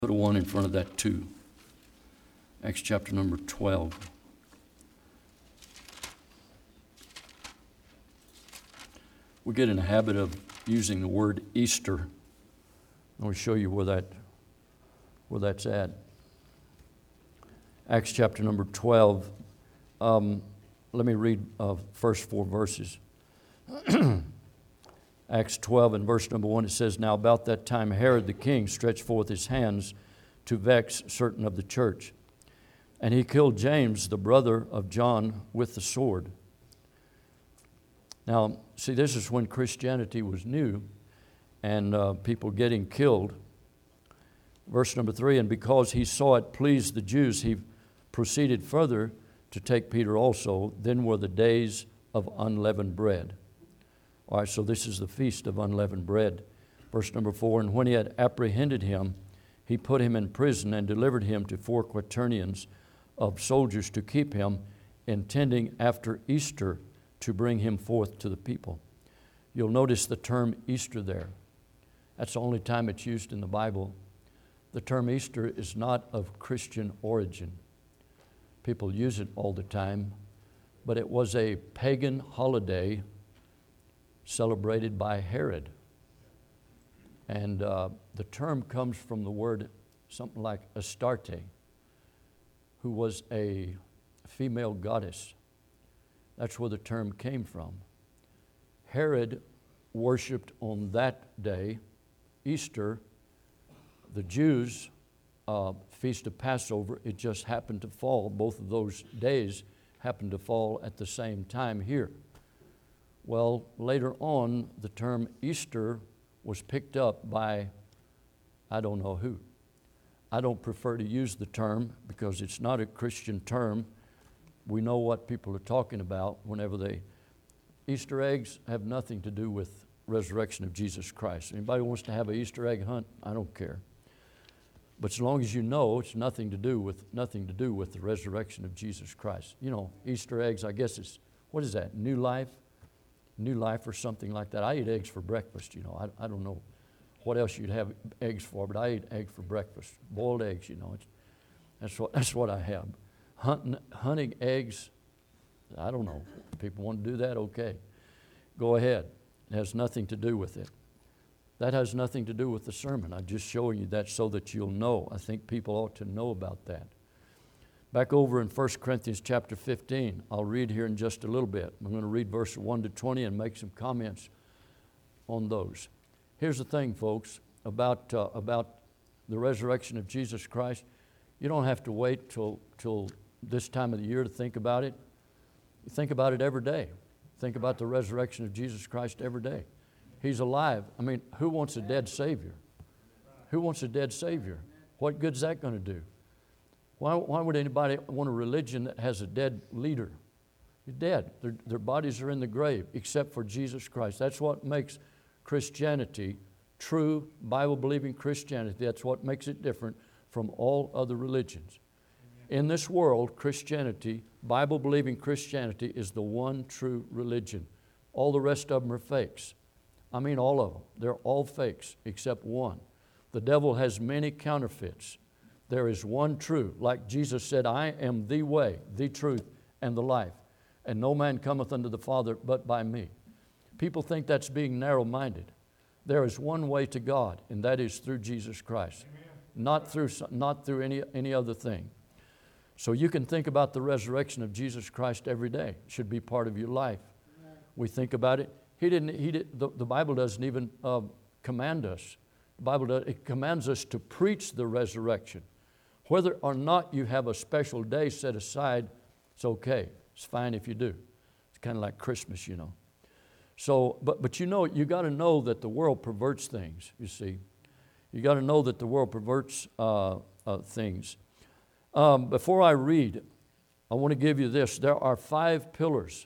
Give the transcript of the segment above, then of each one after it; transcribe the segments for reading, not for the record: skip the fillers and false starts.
Put a 1 in front of that 2. Acts chapter number 12. We get in the habit of using the word Easter. Let me show you where that's at. Acts chapter number 12. Let me read first 4 verses. Acts 12 and verse number 1, it says, "Now about that time Herod the king stretched forth his hands to vex certain of the church. And he killed James, the brother of John, with the sword." Now, see, this is when Christianity was new and people getting killed. Verse number 3, "And because he saw it pleased the Jews, he proceeded further to take Peter also. Then were the days of unleavened bread." All right, so this is the feast of unleavened bread. Verse number 4, "And when he had apprehended him, he put him in prison and delivered him to 4 quaternions of soldiers to keep him, intending after Easter to bring him forth to the people." You'll notice the term Easter there. That's the only time it's used in the Bible. The term Easter is not of Christian origin. People use it all the time, but it was a pagan holiday celebrated by Herod. And the term comes from the word something like Astarte, who was a female goddess. That's where the term came from. Herod worshipped on that day, Easter. The Jews' feast of Passover, it just happened to fall, both of those days happened to fall at the same time here. Well, later on, the term Easter was picked up by I don't know who. I don't prefer to use the term because it's not a Christian term. We know what people are talking about whenever Easter eggs have nothing to do with resurrection of Jesus Christ. Anybody wants to have an Easter egg hunt? I don't care. But as long as you know it's nothing to do with the resurrection of Jesus Christ. You know, Easter eggs, I guess it's, what is that, New Life or something like that. I eat eggs for breakfast, you know. I don't know what else you'd have eggs for, but I eat egg for breakfast. Boiled eggs, you know. That's what I have. Hunting eggs, I don't know. If people want to do that, okay. Go ahead. It has nothing to do with it. That has nothing to do with the sermon. I'm just showing you that so that you'll know. I think people ought to know about that. Back over in 1 Corinthians chapter 15, I'll read here in just a little bit. I'm going to read verses 1 to 20 and make some comments on those. Here's the thing, folks, about the resurrection of Jesus Christ. You don't have to wait till this time of the year to think about it. You think about it every day. Think about the resurrection of Jesus Christ every day. He's alive. I mean, who wants a dead Savior? Who wants a dead Savior? What good's that going to do? Why would anybody want a religion that has a dead leader? You're dead. Their bodies are in the grave, except for Jesus Christ. That's what makes Christianity, true Bible-believing Christianity, that's what makes it different from all other religions. In this world, Christianity, Bible-believing Christianity, is the one true religion. All the rest of them are fakes. I mean all of them. They're all fakes except one. The devil has many counterfeits. There is one true. Like Jesus said, "I am the way, the truth, and the life. And no man cometh unto the Father but by me." People think that's being narrow-minded. There is one way to God, and that is through Jesus Christ. Not through any other thing. So you can think about the resurrection of Jesus Christ every day. It should be part of your life. We think about it. The Bible doesn't even command us. It commands us to preach the resurrection. Whether or not you have a special day set aside, it's okay. It's fine if you do. It's kind of like Christmas, you know. So, but you know, you got to know that the world perverts things, you see. You got to know that the world perverts things. Before I read, I want to give you this. There are 5 pillars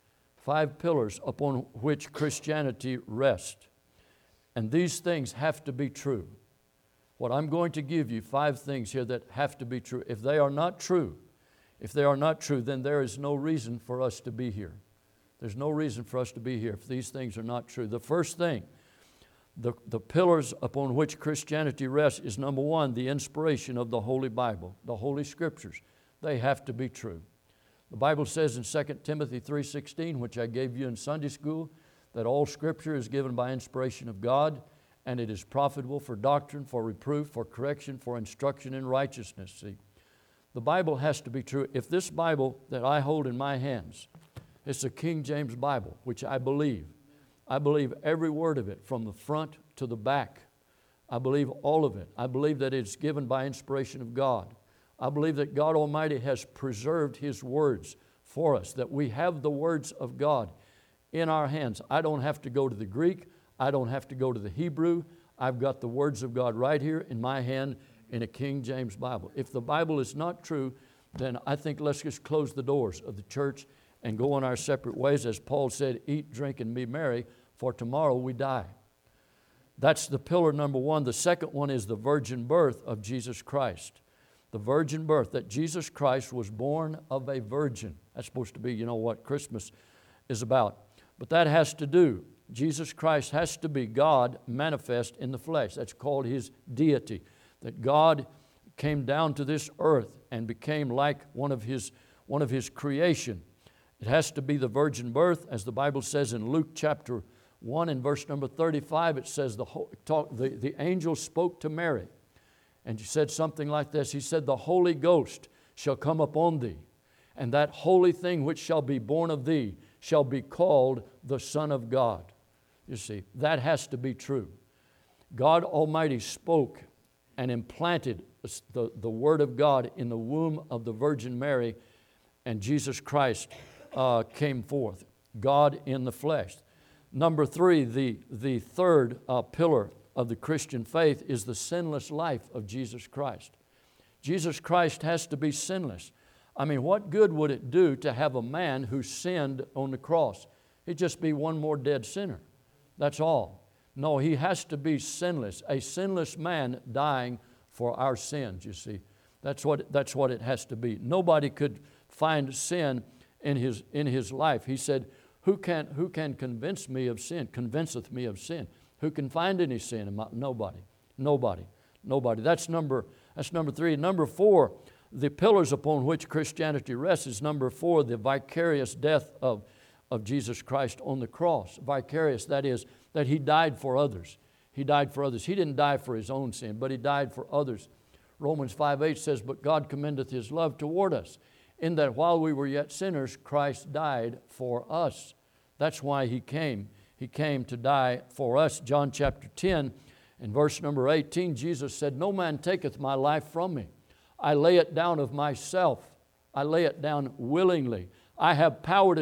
upon which Christianity rests. And these things have to be true. What I'm going to give you, 5 things here that have to be true. If they are not true, then there is no reason for us to be here. There's no reason for us to be here if these things are not true. The first thing, The pillars upon which Christianity rests is, number one, the inspiration of the Holy Bible, the Holy Scriptures. They have to be true. The Bible says in 2 Timothy 3:16, which I gave you in Sunday school, that all Scripture is given by inspiration of God, and it is profitable for doctrine, for reproof, for correction, for instruction in righteousness. See, the Bible has to be true. If this Bible that I hold in my hands, it's a King James Bible, which I believe every word of it from the front to the back. I believe all of it. I believe that it's given by inspiration of God. I believe that God Almighty has preserved His words for us, that we have the words of God in our hands. I don't have to go to the Greek. I don't have to go to the Hebrew. I've got the words of God right here in my hand in a King James Bible. If the Bible is not true, then I think let's just close the doors of the church and go on our separate ways. As Paul said, eat, drink, and be merry, for tomorrow we die. That's the pillar number one. The second one is the virgin birth of Jesus Christ. The virgin birth, that Jesus Christ was born of a virgin. That's supposed to be, what Christmas is about. But that has to do, Jesus Christ has to be God manifest in the flesh. That's called His deity. That God came down to this earth and became like one of His creation. It has to be the virgin birth, as the Bible says in Luke chapter 1 and verse number 35, it says the angel spoke to Mary, and he said something like this. He said, the Holy Ghost shall come upon thee, and that holy thing which shall be born of thee shall be called the Son of God. You see, that has to be true. God Almighty spoke and implanted the Word of God in the womb of the Virgin Mary, and Jesus Christ came forth, God in the flesh. Number three, the third pillar of the Christian faith is the sinless life of Jesus Christ. Jesus Christ has to be sinless. I mean, what good would it do to have a man who sinned on the cross? He'd just be one more dead sinner. That's all. No, He has to be sinless, a sinless man dying for our sins, you see. That's what it has to be. Nobody could find sin in his life. He said, Who can convince me of sin? Convinceth me of sin. Who can find any sin in my? Nobody. That's number three. Number four, the pillars upon which Christianity rests is number four, the vicarious death of Jesus Christ on the cross. Vicarious, that is, that He died for others. He died for others. He didn't die for His own sin, but He died for others. Romans 5:8 says, but God commendeth His love toward us, in that while we were yet sinners, Christ died for us. That's why He came. He came to die for us. John chapter 10 and verse number 18, Jesus said, no man taketh my life from me. I lay it down of myself. I lay it down willingly. I have power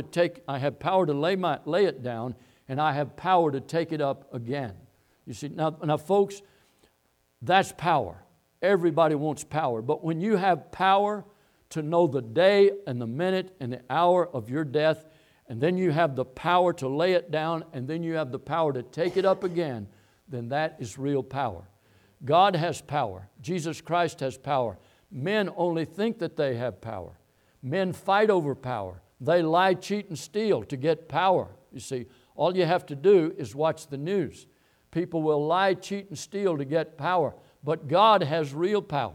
to lay it down, and I have power to take it up again. You see, now folks, that's power. Everybody wants power. But when you have power to know the day and the minute and the hour of your death, and then you have the power to lay it down, and then you have the power to take it up again, then that is real power. God has power. Jesus Christ has power. Men only think that they have power. Men fight over power. They lie, cheat, and steal to get power. You see, all you have to do is watch the news. People will lie, cheat, and steal to get power, but God has real power.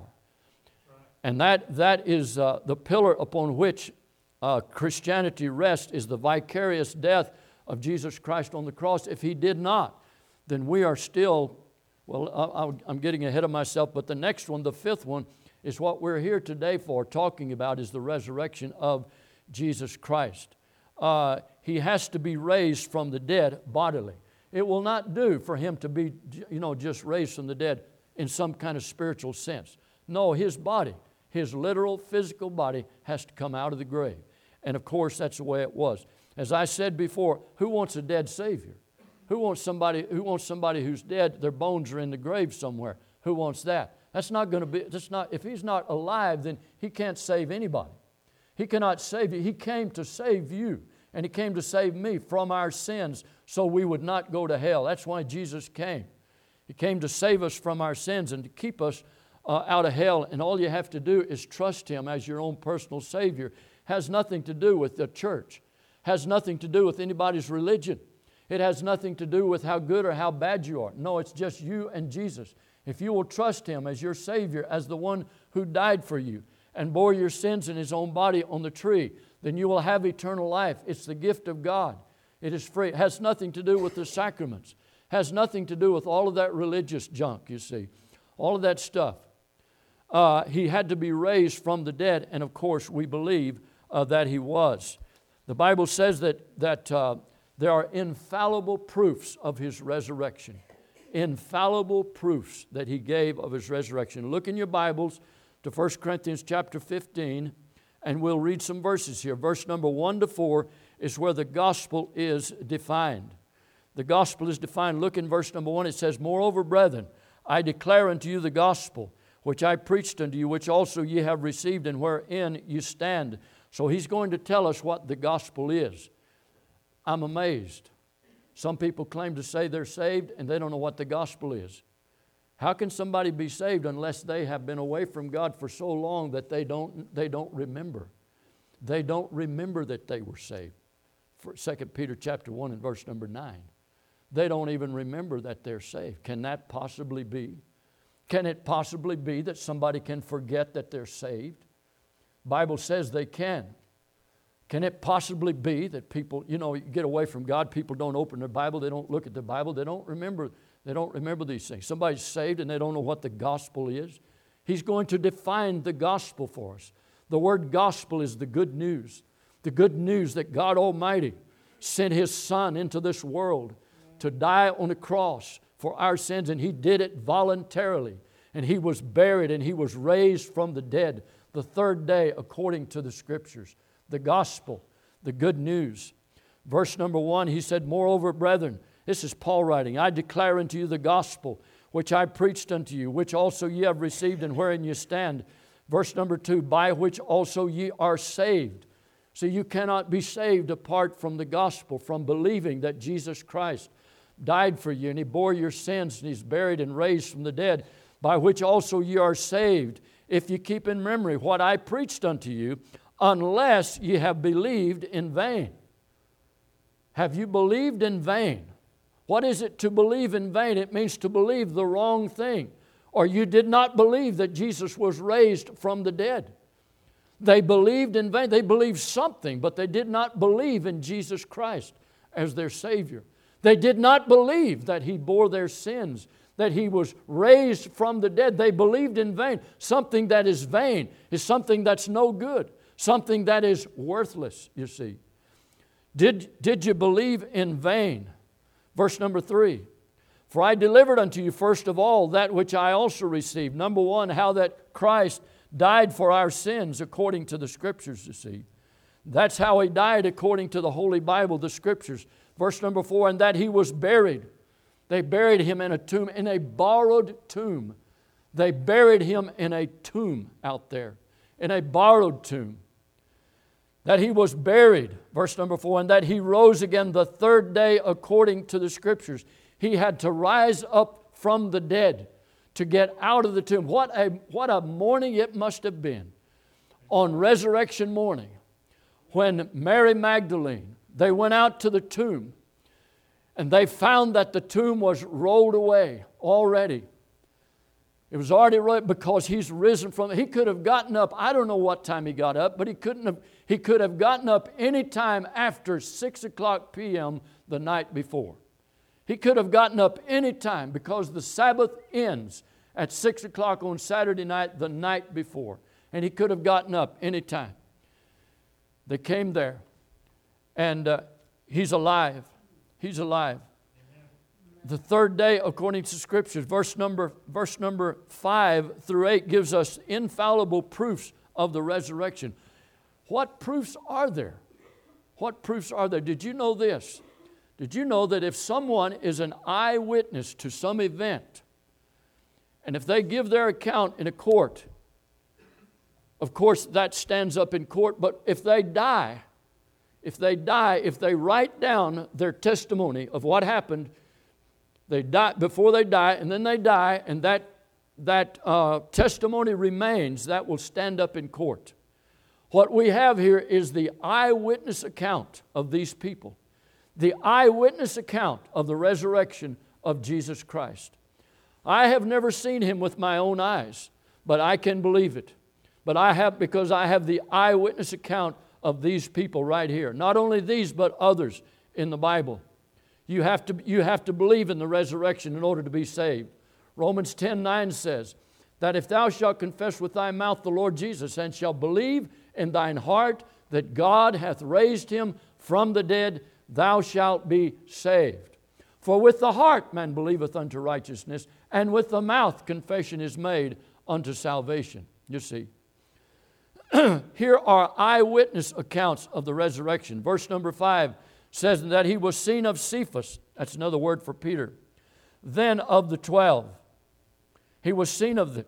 And that is the pillar upon which Christianity rests, is the vicarious death of Jesus Christ on the cross. If He did not, then we are still, I'm getting ahead of myself, but the next one, the fifth one, is what we're here today for, talking about, is the resurrection of Jesus Christ. He has to be raised from the dead bodily. It will not do for Him to be, just raised from the dead in some kind of spiritual sense. No, His body, His literal physical body, has to come out of the grave. And of course, that's the way it was. As I said before, who wants a dead Savior? Who wants somebody who's dead, their bones are in the grave somewhere? Who wants that? If He's not alive, then He can't save anybody. He cannot save you. He came to save you, and He came to save me from our sins so we would not go to hell. That's why Jesus came. He came to save us from our sins and to keep us out of hell, and all you have to do is trust Him as your own personal Savior. Has nothing to do with the church. Has nothing to do with anybody's religion. It has nothing to do with how good or how bad you are. No, it's just you and Jesus. If you will trust Him as your Savior, as the one who died for you and bore your sins in His own body on the tree, then you will have eternal life. It's the gift of God. It is free. It has nothing to do with the sacraments. It has nothing to do with all of that religious junk, you see. All of that stuff. He had to be raised from the dead, and of course we believe that He was. The Bible says that there are infallible proofs of His resurrection. Infallible proofs that He gave of His resurrection. Look in your Bibles to 1 Corinthians chapter 15, and we'll read some verses here. Verse number 1 to 4 is where the gospel is defined. The gospel is defined. Look in verse number 1. It says, "Moreover, brethren, I declare unto you the gospel, which I preached unto you, which also ye have received, and wherein you stand." So he's going to tell us what the gospel is. I'm amazed. Some people claim to say they're saved and they don't know what the gospel is. How can somebody be saved unless they have been away from God for so long that they don't remember? They don't remember that they were saved. For 2 Peter chapter 1 and verse number 9. They don't even remember that they're saved. Can that possibly be? Can it possibly be that somebody can forget that they're saved? Bible says they can. Can it possibly be that people, you get away from God, people don't open their Bible, they don't look at the Bible, they don't remember these things. Somebody's saved and they don't know what the gospel is. He's going to define the gospel for us. The word gospel is the good news. The good news that God Almighty sent His Son into this world to die on a cross for our sins, and He did it voluntarily. And He was buried and He was raised from the dead the third day according to the Scriptures. The gospel, the good news. Verse number 1, he said, "Moreover, brethren," this is Paul writing, "I declare unto you the gospel, which I preached unto you, which also ye have received, and wherein ye stand." Verse number 2, "By which also ye are saved." So you cannot be saved apart from the gospel, from believing that Jesus Christ died for you, and He bore your sins, and He's buried and raised from the dead. "By which also ye are saved, if ye keep in memory what I preached unto you, unless ye have believed in vain." Have you believed in vain? What is it to believe in vain? It means to believe the wrong thing. Or you did not believe that Jesus was raised from the dead. They believed in vain. They believed something, but they did not believe in Jesus Christ as their Savior. They did not believe that He bore their sins, that He was raised from the dead. They believed in vain. Something that is vain is something that's no good. Something that is worthless, you see. Did you believe in vain? Verse number 3. "For I delivered unto you first of all that which I also received." Number 1, how that Christ died for our sins according to the Scriptures, you see. That's how He died according to the Holy Bible, the Scriptures. Verse number 4, "And that He was buried." They buried Him in a tomb, in a borrowed tomb. They buried Him in a tomb out there, in a borrowed tomb. That He was buried, verse number 4, "and that He rose again the third day according to the Scriptures." He had to rise up from the dead to get out of the tomb. What a morning it must have been on resurrection morning when Mary Magdalene, they went out to the tomb and they found that the tomb was rolled away already. It was already rolled because He's risen from it. He could have gotten up. I don't know what time He got up, but He could have gotten up any time after 6 o'clock p.m. the night before. He could have gotten up any time because the Sabbath ends at 6 o'clock on Saturday night the night before. And He could have gotten up any time. They came there and He's alive. He's alive. The third day according to Scriptures. Verse number 5 through 8 gives us infallible proofs of the resurrection. What proofs are there? What proofs are there? Did you know this? Did you know that if someone is an eyewitness to some event, and if they give their account in a court, of course that stands up in court, but if they write down their testimony of what happened, they die before they die, and then they die, and that testimony remains, that will stand up in court. What we have here is the eyewitness account of these people. the eyewitness account of the resurrection of Jesus Christ. I have never seen him with my own eyes, but I can believe it. Because I have the eyewitness account of these people right here. Not only these, but others in the Bible. You have to believe in the resurrection in order to be saved. Romans 10:9 says that if thou shalt confess with thy mouth the Lord Jesus, and shalt believe in thine heart that God hath raised him from the dead, thou shalt be saved. For with the heart man believeth unto righteousness, and with the mouth confession is made unto salvation. You see, here are eyewitness accounts of the resurrection. Verse number 5 says that he was seen of Cephas. That's another word for Peter. Then of the 12. He was seen of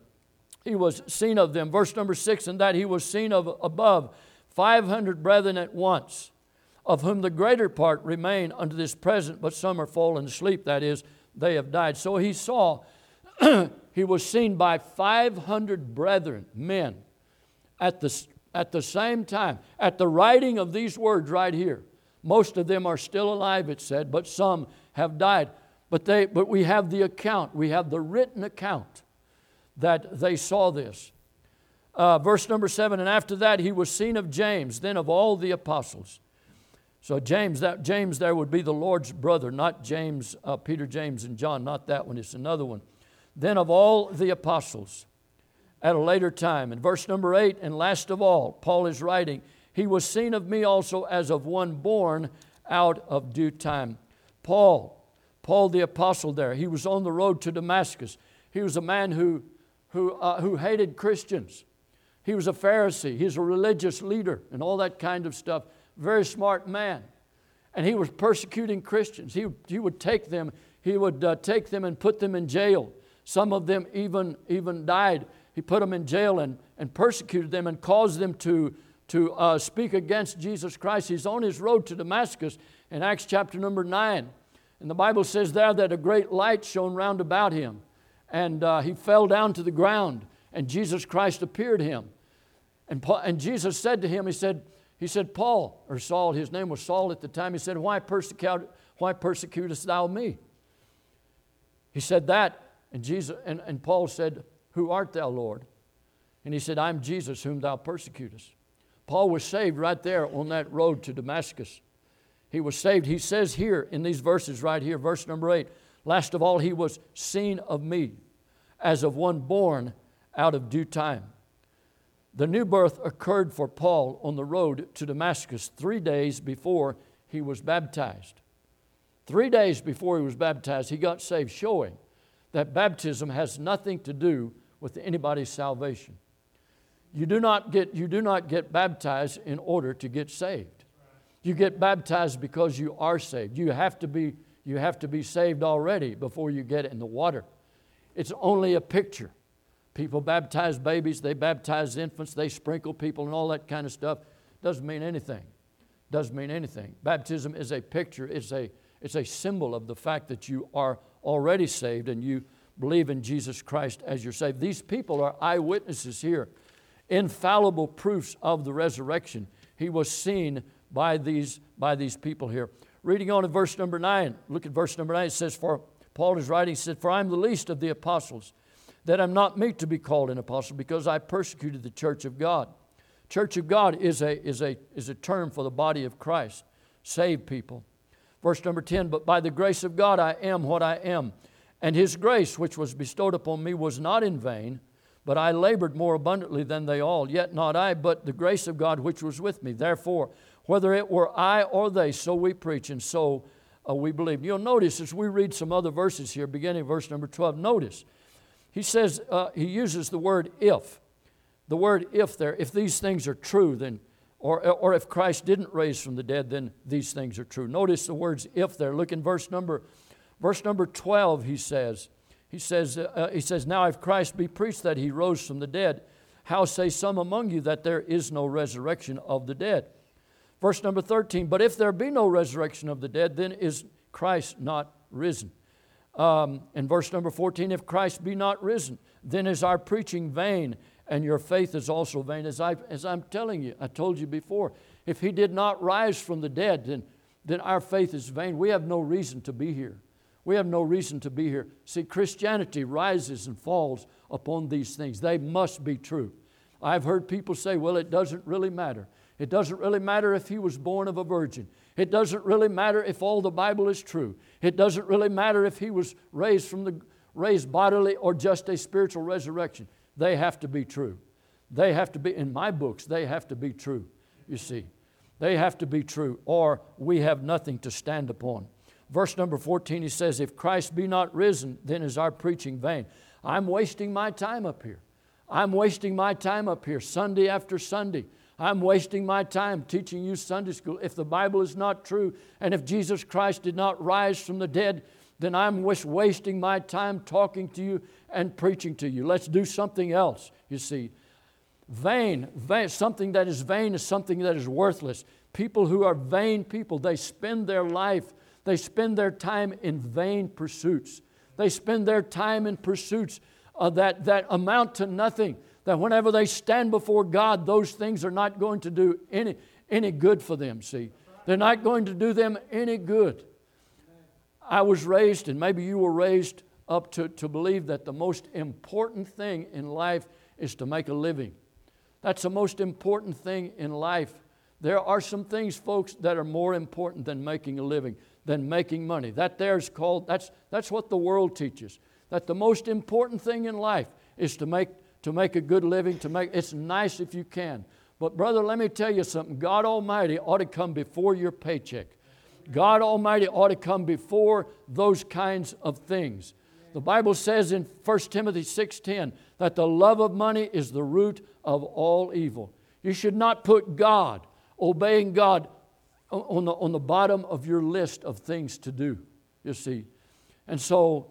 them. Verse number 6, and that he was seen of above 500 brethren at once, of whom the greater part remain unto this present, but some are fallen asleep, that is, they have died. So he saw, he was seen by 500 brethren, men, at the same time, at the writing of these words right here. Most of them are still alive, it said, but some have died. But we have the account, we have the written account that they saw this. Verse number 7, and after that he was seen of James, then of all the apostles. So James there would be the Lord's brother, not James, Peter, James, and John, not that one, it's another one. Then of all the apostles at a later time. In verse number 8, and last of all, Paul is writing, he was seen of me also as of one born out of due time. Paul the apostle there, he was on the road to Damascus. He was a man who hated Christians. He was a Pharisee. He's a religious leader and all that kind of stuff. Very smart man. And he was persecuting Christians. He would take them and put them in jail. Some of them even died. He put them in jail and persecuted them and caused them to speak against Jesus Christ. He's on his road to Damascus in Acts chapter number 9. And the Bible says there that a great light shone round about him. And he fell down to the ground. And Jesus Christ appeared to him. And Jesus said to him, he said, Paul, or Saul, his name was Saul at the time. He said, why persecutest thou me? He said that. And Paul said, who art thou, Lord? And he said, I'm Jesus whom thou persecutest. Paul was saved right there on that road to Damascus. He was saved. He says here in these verses right here, verse number 8, last of all, he was seen of me as of one born out of due time. The new birth occurred for Paul on the road to Damascus 3 days before he was baptized. 3 days before he was baptized, he got saved, showing that baptism has nothing to do with anybody's salvation. You do not get baptized in order to get saved. You get baptized because you are saved. You have to be saved already before you get in the water. It's only a picture. People baptize babies, they baptize infants, they sprinkle people and all that kind of stuff. Doesn't mean anything. Doesn't mean anything. Baptism is a picture. It's a symbol of the fact that you are already saved and you believe in Jesus Christ as your Savior. These people are eyewitnesses here, infallible proofs of the resurrection. He was seen by these people here. Reading on to verse number 9, look at verse number 9. It says, for Paul is writing, he said, for I am the least of the apostles, that I'm not meet to be called an apostle, because I persecuted the church of God. Church of God is a term for the body of Christ, saved people. Verse number 10, but by the grace of God I am what I am, and His grace which was bestowed upon me was not in vain, but I labored more abundantly than they all, yet not I, but the grace of God which was with me. Therefore, whether it were I or they, so we preach, and so we believe. You'll notice as we read some other verses here, beginning verse number 12, notice, he says, he uses the word if. The word if there, if these things are true, then, or if Christ didn't raise from the dead, then these things are true. Notice the words if there. Look in verse number 12, he says, now if Christ be preached that He rose from the dead, how say some among you that there is no resurrection of the dead? Verse number 13, but if there be no resurrection of the dead, then is Christ not risen. In verse number 14, if Christ be not risen, then is our preaching vain, and your faith is also vain. As I'm telling you, I told you before, if He did not rise from the dead, then our faith is vain. We have no reason to be here. We have no reason to be here. See, Christianity rises and falls upon these things. They must be true. I've heard people say, well, it doesn't really matter. It doesn't really matter if he was born of a virgin. It doesn't really matter if all the Bible is true. It doesn't really matter if he was raised bodily or just a spiritual resurrection. They have to be true. They have to be, in my books, they have to be true, you see. They have to be true, or we have nothing to stand upon. Verse number 14, he says, if Christ be not risen, then is our preaching vain. I'm wasting my time up here. I'm wasting my time up here, Sunday after Sunday. I'm wasting my time teaching you Sunday school. If the Bible is not true, and if Jesus Christ did not rise from the dead, then I'm wasting my time talking to you and preaching to you. Let's do something else, you see. Vain, something that is vain is something that is worthless. People who are vain people, they spend their life, they spend their time in vain pursuits. They spend their time in pursuits that amount to nothing. That whenever they stand before God, those things are not going to do any good for them, see. They're not going to do them any good. I was raised, and maybe you were raised up to believe that the most important thing in life is to make a living. That's the most important thing in life. There are some things, folks, that are more important than making a living, than making money. That's what the world teaches. That the most important thing in life is to make a good living, it's nice if you can. But brother, let me tell you something. God Almighty ought to come before your paycheck. God Almighty ought to come before those kinds of things. The Bible says in 1 Timothy 6:10 that the love of money is the root of all evil. You should not put God, obeying God, on the bottom of your list of things to do, you see. And so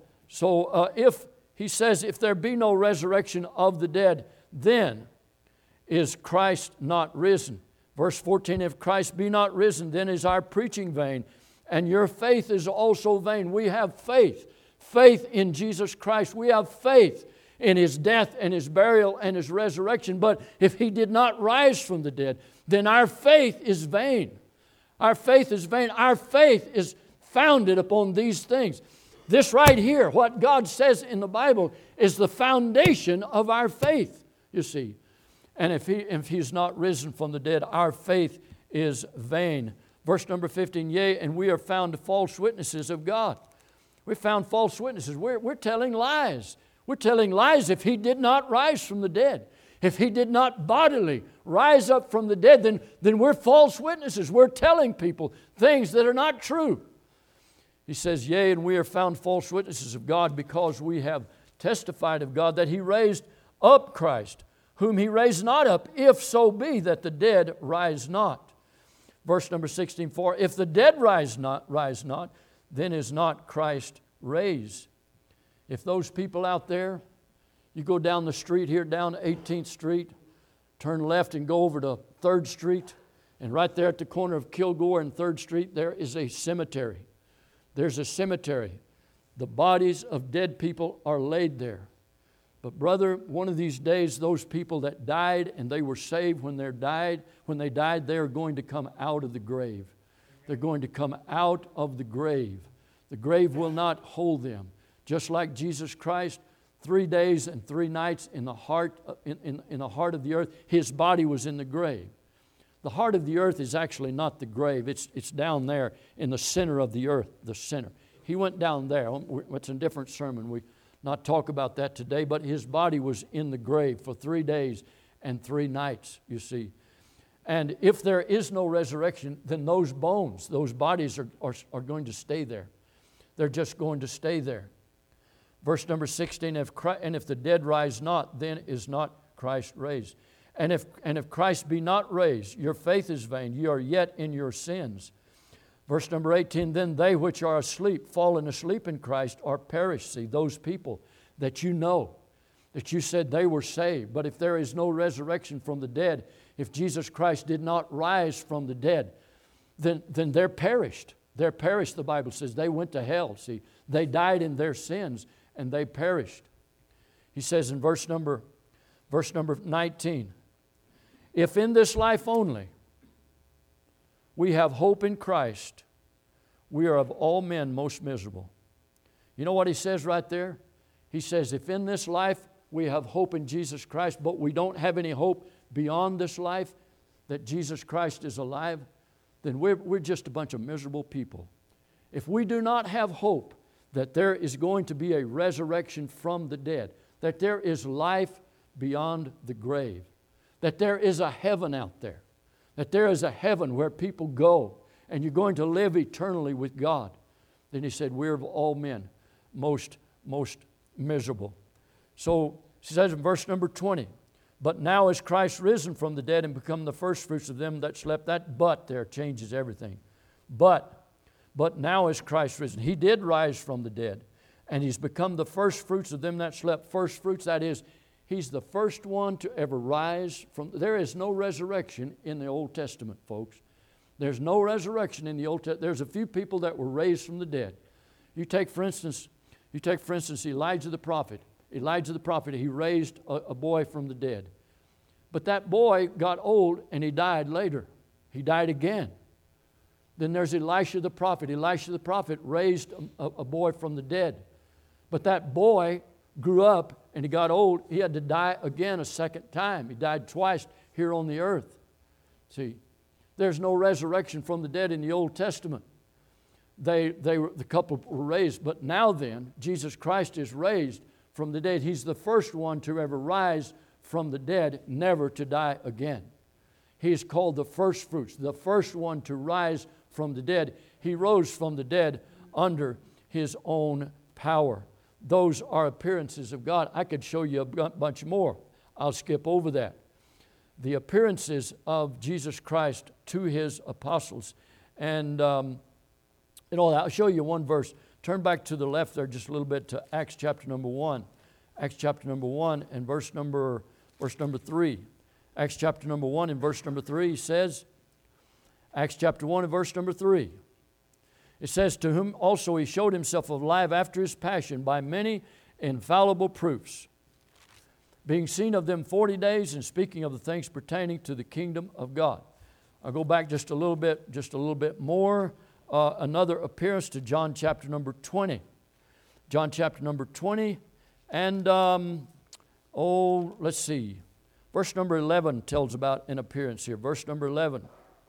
if he says, if there be no resurrection of the dead, then is Christ not risen. Verse 14, if Christ be not risen, then is our preaching vain, and your faith is also vain. We have faith in Jesus Christ. We have faith in His death and His burial and His resurrection. But if He did not rise from the dead, then our faith is vain. Our faith is vain. Our faith is founded upon these things. This right here, what God says in the Bible, is the foundation of our faith, you see. And if He's not risen from the dead, our faith is vain. Verse number 15, yea, and we are found false witnesses of God. We found false witnesses. We're telling lies. We're telling lies if He did not rise from the dead. If He did not bodily rise up from the dead, then we're false witnesses. We're telling people things that are not true. He says, yea, and we are found false witnesses of God, because we have testified of God that He raised up Christ, whom He raised not up, if so be that the dead rise not. Verse number 16, for if the dead rise not, then is not Christ raised. If those people out there, you go down the street here, down 18th Street, turn left and go over to 3rd Street, and right there at the corner of Kilgore and 3rd Street, there is a cemetery. There's a cemetery. The bodies of dead people are laid there. But brother, one of these days, those people that died and they were saved when they died, they are going to come out of the grave. They're going to come out of the grave. The grave will not hold them. Just like Jesus Christ, 3 days and 3 nights in the heart of the earth, His body was in the grave. The heart of the earth is actually not the grave. It's down there in the center of the earth, the center. He went down there. It's a different sermon. We not talk about that today, but His body was in the grave for 3 days and 3 nights, you see. And if there is no resurrection, then those bones, those bodies are going to stay there. They're just going to stay there. Verse number 16, and if the dead rise not, then is not Christ raised. And if Christ be not raised, your faith is vain. You are yet in your sins. Verse number 18, then they which are asleep, fallen asleep in Christ, are perished. See, those people that you know, that you said they were saved. But if there is no resurrection from the dead, if Jesus Christ did not rise from the dead, then they're perished. They're perished, the Bible says. They went to hell. See, they died in their sins and they perished. He says in verse number 19, if in this life only we have hope in Christ, we are of all men most miserable. You know what he says right there? He says, if in this life we have hope in Jesus Christ, but we don't have any hope beyond this life, that Jesus Christ is alive, then we're just a bunch of miserable people. If we do not have hope that there is going to be a resurrection from the dead, that there is life beyond the grave, that there is a heaven out there, that there is a heaven where people go and you're going to live eternally with God, then he said, we're of all men most miserable. So he says in verse number 20, but now is Christ risen from the dead and become the firstfruits of them that slept. That but there changes everything. But now is Christ risen. He did rise from the dead, and he's become the firstfruits of them that slept. Firstfruits, that is, he's the first one to ever rise from. There is no resurrection in the Old Testament, folks. There's no resurrection in the Old Testament. There's a few people that were raised from the dead. You take, for instance, Elijah the prophet. Elijah the prophet, he raised a boy from the dead. But that boy got old and he died later. He died again. Then there's Elisha the prophet. Elisha the prophet raised a boy from the dead. But that boy grew up and he got old. He had to die again a second time. He died twice here on the earth. See, there's no resurrection from the dead in the Old Testament. The couple were raised. But now then, Jesus Christ is raised from the dead. He's the first one to ever rise from the dead, never to die again. He is called the firstfruits, the first one to rise from the dead. He rose from the dead under his own power. Those are appearances of God. I could show you a bunch more. I'll skip over that. The appearances of Jesus Christ to his apostles. And, I'll show you one verse. Turn back to the left there just a little bit to Acts chapter number 1. Acts chapter number 1 and verse number 3. Acts chapter number 1 and verse number 3 says, Acts chapter 1 and verse number 3. It says, to whom also he showed himself alive after his passion by many infallible proofs, being seen of them 40 days and speaking of the things pertaining to the kingdom of God. I'll go back just a little bit more. Another appearance to John chapter number 20. John chapter number 20 and, let's see. Verse number 11 tells about an appearance here. Verse number 11.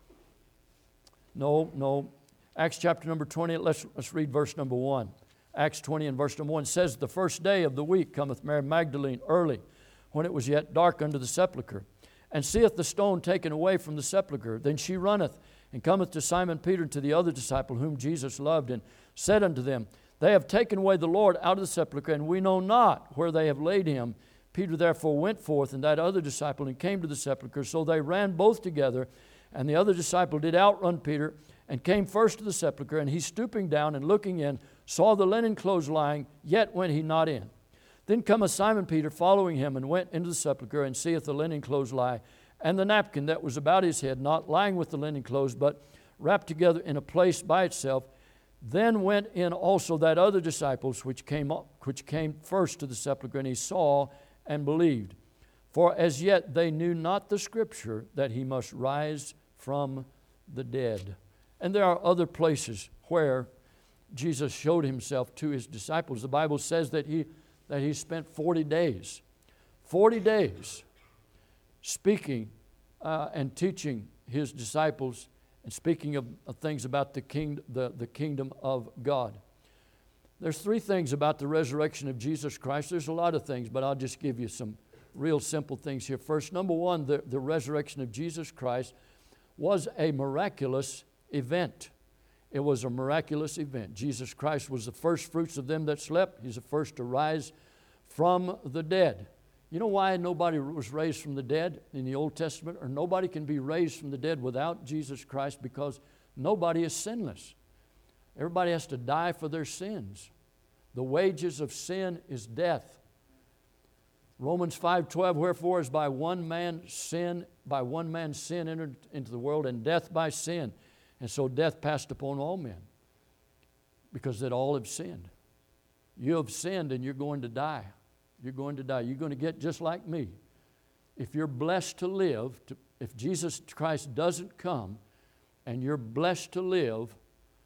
No. Acts chapter number 20, let's read verse number 1. Acts 20 and verse number 1 says, the first day of the week cometh Mary Magdalene early, when it was yet dark unto the sepulchre, and seeth the stone taken away from the sepulchre. Then she runneth, and cometh to Simon Peter and to the other disciple whom Jesus loved, and said unto them, they have taken away the Lord out of the sepulchre, and we know not where they have laid him. Peter therefore went forth, and that other disciple, and came to the sepulchre. So they ran both together, and the other disciple did outrun Peter, and came first to the sepulchre. And he, stooping down and looking in, saw the linen clothes lying, yet went he not in. Then cometh Simon Peter following him, and went into the sepulchre, and seeth the linen clothes lie, and the napkin that was about his head, not lying with the linen clothes, but wrapped together in a place by itself. Then went in also that other disciples which came first to the sepulchre, and he saw and believed. For as yet they knew not the scripture that he must rise from the dead. And there are other places where Jesus showed himself to his disciples. The Bible says that he spent 40 days speaking and teaching his disciples and speaking of things about the kingdom of God. There's three things about the resurrection of Jesus Christ. There's a lot of things, but I'll just give you some real simple things here. First, number one, the resurrection of Jesus Christ was a miraculous event. It was a miraculous event. Jesus Christ was the first fruits of them that slept. He's the first to rise from the dead. You know why nobody was raised from the dead in the Old Testament, or nobody can be raised from the dead without Jesus Christ? Because nobody is sinless. Everybody has to die for their sins. The wages of sin is death. Romans 5:12, wherefore as by one man's sin entered into the world, and death by sin. And so death passed upon all men, because that all have sinned. You have sinned and you're going to die. You're going to die. You're going to get just like me. If you're blessed to live, if Jesus Christ doesn't come and you're blessed to live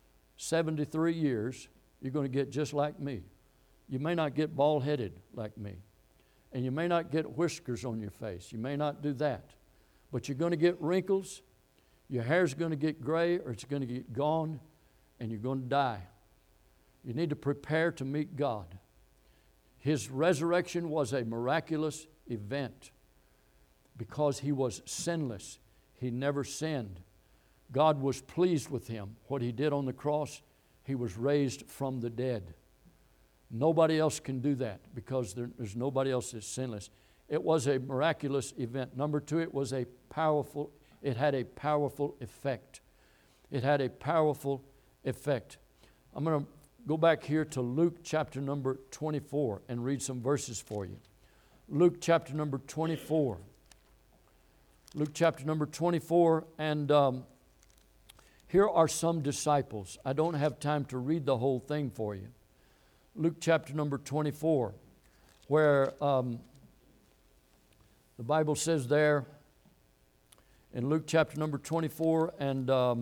73 years, you're going to get just like me. You may not get bald-headed like me. And you may not get whiskers on your face. You may not do that. But you're going to get wrinkles. Your hair's going to get gray or it's going to get gone. And you're going to die. You need to prepare to meet God. His resurrection was a miraculous event because He was sinless. He never sinned. God was pleased with Him. What He did on the cross, He was raised from the dead. Nobody else can do that because there's nobody else that's sinless. It was a miraculous event. Number two, it had a powerful effect. It had a powerful effect. I'm going to go back here to Luke chapter number 24 and read some verses for you. Luke chapter number 24. Luke chapter number 24, and here are some disciples. I don't have time to read the whole thing for you. Luke chapter number 24, where the Bible says there in Luke chapter number 24, and I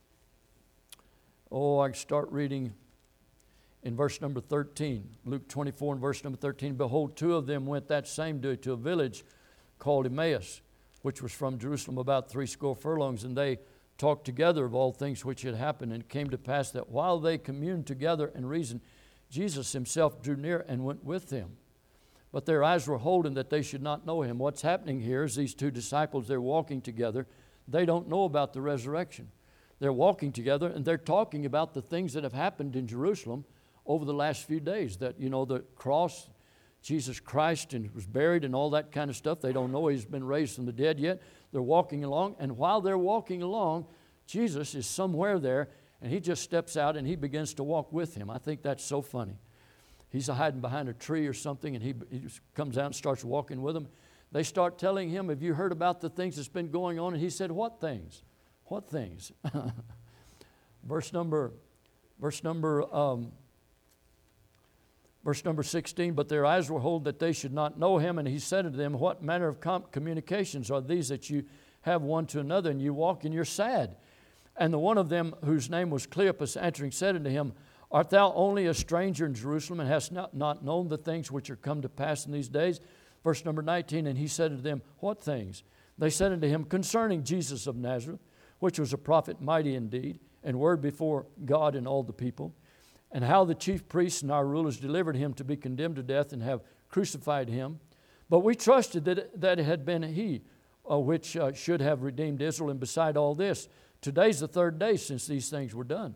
can start reading in verse number 13. Luke 24 and verse number 13. Behold, two of them went that same day to a village called Emmaus, which was from Jerusalem about 80 furlongs, and they talked together of all things which had happened. And it came to pass that while they communed together and reasoned, Jesus Himself drew near and went with them. But their eyes were holden that they should not know Him. What's happening here is these two disciples, they're walking together. They don't know about the resurrection. They're walking together and they're talking about the things that have happened in Jerusalem over the last few days. That, the cross, Jesus Christ, and was buried and all that kind of stuff. They don't know He's been raised from the dead yet. They're walking along, and while they're walking along, Jesus is somewhere there, and He just steps out and He begins to walk with him. I think that's so funny. He's hiding behind a tree or something, and he just comes out and starts walking with them. They start telling Him, have you heard about the things that's been going on? And He said, what things? What things? Verse number 16, but their eyes were holden that they should not know Him. And He said unto them, what manner of communications are these that you have one to another, and you walk and you're sad? And the one of them, whose name was Cleopas, answering, said unto Him, art thou only a stranger in Jerusalem, and hast not known the things which are come to pass in these days? Verse number 19, and He said unto them, what things? They said unto Him, concerning Jesus of Nazareth, which was a prophet, mighty indeed, and word before God and all the people, and how the chief priests and our rulers delivered Him to be condemned to death and have crucified Him. But we trusted that it had been He which should have redeemed Israel. And beside all this, today's the third day since these things were done.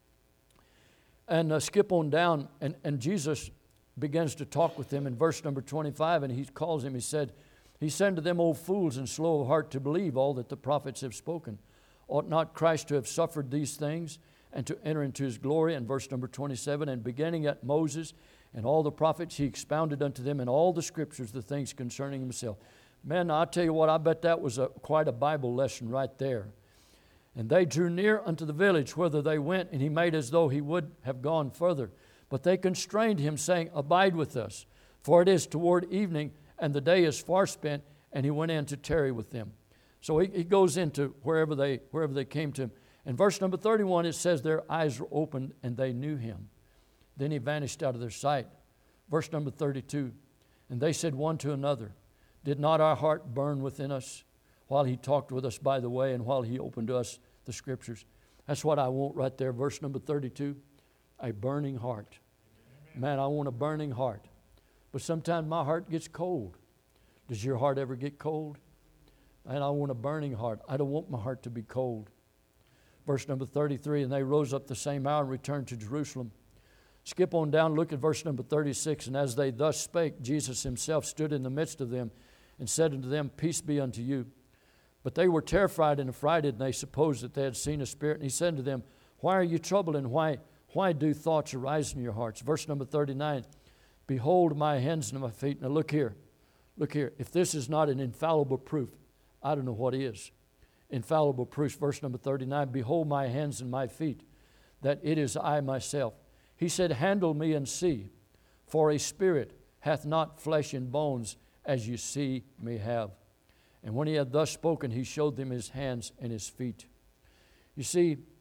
And skip on down, and Jesus begins to talk with them in verse number 25, and He calls him, He said to them, O fools and slow of heart to believe all that the prophets have spoken. Ought not Christ to have suffered these things and to enter into His glory? And verse number 27, and beginning at Moses and all the prophets, He expounded unto them in all the Scriptures the things concerning Himself. Man, I'll tell you what, I bet that was quite a Bible lesson right there. And they drew near unto the village whither they went, and He made as though He would have gone further. But they constrained Him, saying, abide with us, for it is toward evening, and the day is far spent. And He went in to tarry with them. So he goes into wherever they came to Him. In verse number 31, it says their eyes were opened and they knew Him. Then He vanished out of their sight. Verse number 32, and they said one to another, did not our heart burn within us while He talked with us by the way and while He opened to us the Scriptures? That's what I want right there. Verse number 32, a burning heart. Man, I want a burning heart. But sometimes my heart gets cold. Does your heart ever get cold? And I want a burning heart. I don't want my heart to be cold. Verse number 33, and they rose up the same hour and returned to Jerusalem. Skip on down, look at verse number 36. And as they thus spake, Jesus Himself stood in the midst of them and said unto them, peace be unto you. But they were terrified and affrighted, and they supposed that they had seen a spirit. And He said unto them, why are you troubled, and why do thoughts arise in your hearts? Verse number 39, behold my hands and my feet. Now look here. If this is not an infallible proof, I don't know what is. Infallible proof, verse number 39, behold my hands and my feet, that it is I myself. He said, handle me and see, for a spirit hath not flesh and bones, as you see me have. And when He had thus spoken, He showed them His hands and His feet. You see,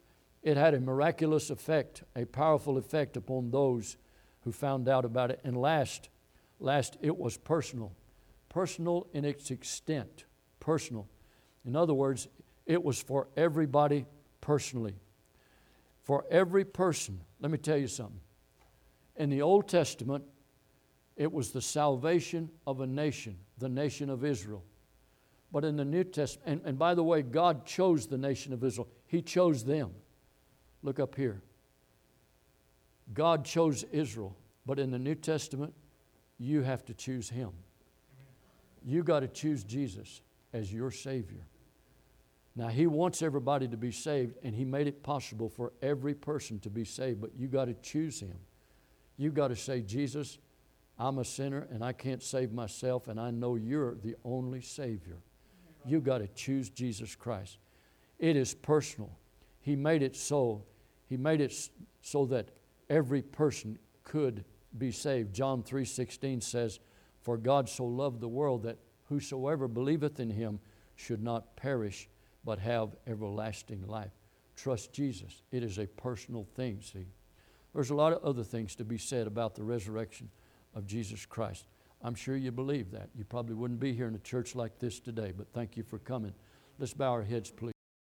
it had a miraculous effect, a powerful effect upon those who found out about it. And last, it was personal. Personal in its extent. Personal. In other words, it was for everybody personally. For every person. Let me tell you something. In the Old Testament, it was the salvation of a nation, the nation of Israel. But in the New Testament, and by the way, God chose the nation of Israel. He chose them. Look up here. God chose Israel. But in the New Testament, you have to choose Him. You got to choose Jesus as your Savior. Now, He wants everybody to be saved, and He made it possible for every person to be saved, but you got to choose Him. You got to say, Jesus, I'm a sinner and I can't save myself, and I know You're the only Savior. You got to choose Jesus Christ. It is personal. He made it so. He made it so that every person could be saved. John 3:16 says, "For God so loved the world that whosoever believeth in Him should not perish, but have everlasting life." Trust Jesus. It is a personal thing, see. There's a lot of other things to be said about the resurrection of Jesus Christ. I'm sure you believe that. You probably wouldn't be here in a church like this today, but thank you for coming. Let's bow our heads, please.